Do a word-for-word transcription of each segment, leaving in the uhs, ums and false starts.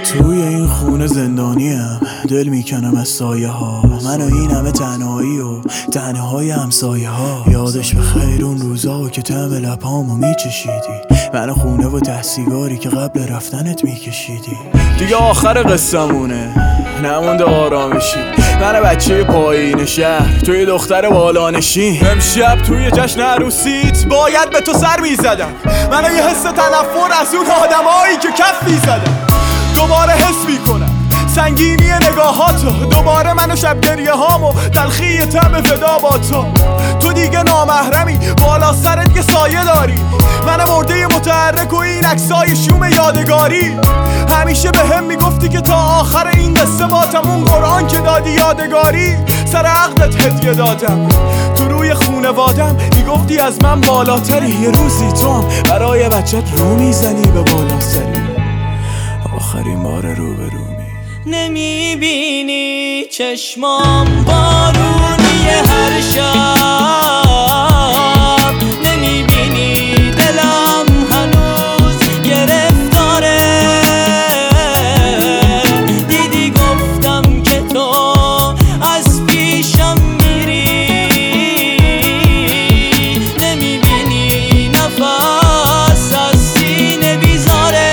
توی این خونه زندانیم، دل میکنم از سایه ها، من و این همه تنهایی و تنهای همسایه ها. یادش به خیر اون روزا که طعم لبامو میچشیدی، من و خونه و ته سیگاری که قبل رفتنت میکشیدی. دیگه آخر قصمونه، نمونده آرامشی، من بچه پایین شهر، توی دختر بالانشین. امشب توی جشن عروسیت باید به تو سر میزدم، من یه حس تنفر از اون آدمایی که کف میزدم. دوباره حس میکنم سنگینی نگاهاتو، دوباره من و شب گریه هامو تلخی طعم فدا با تو. تو دیگه نامحرمی، بالا سرت یه سایه داری، من مرده متحرک و این عکسای شوم یادگاری. همیشه به هم میگفتی که تا آخر این قصه باتمون قرآن که دادی یادگاری، سر عقدت هدیه دادم تو روی خونوادم، میگفتی از من بالاتری، یه روزی تو هم برای بچت رو میزنی به بالا سری. آخرین بار رو به رو می نمیبینی چشمام بارونی هر شب، نمیبینی دلم هنوز گرفتاره، دیدی گفتم که تو از پیشم میری، نمیبینی نفس از سینه بیزاره،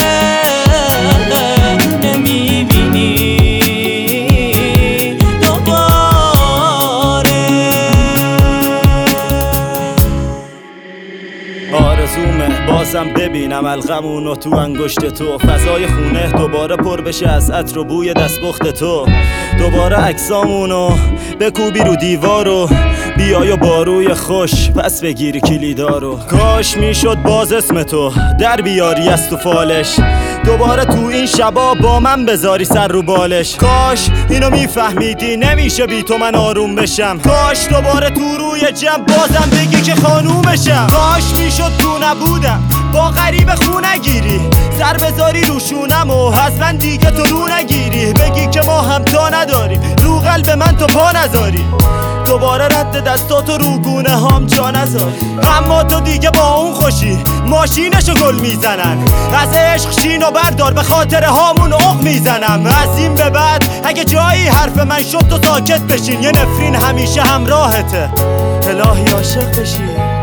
آرزومه بازم ببینم الغمونو تو انگشت تو، فضای خونه دوباره پر بشه از عطر و بوی دستپخت تو، دوباره عکسامونو بکوبی رو دیوارو، بیای و باروی خوش پس بگیری کلیدارو. کاش میشد باز اسم تو در بیاری از تو فالش، دوباره تو این شبا با من بذاری سر رو بالش. کاش اینو میفهمیدی نمیشه بی تو من آروم بشم، کاش دوباره تو روی جمع بازم بگی که خانومشم. کاش میشد تو نبودم با غریب خونه گیری، سر بذاری روشونم و حتما دیگه تو رو نگیری، بگی که ما همتا نداریم رو قلب من تو پا نذاری، دوباره رد دستاتو رو گونه هام جا نذاری. اما تو دیگه با اون خوشی ماشینشو گل میزنن، از عشق شین و بردار به خاطر هامون اق میزنم. از این به بعد اگه جایی حرف من شد تو ساکت بشین، یه نفرین همیشه همراهته، الهی عاشق بشی.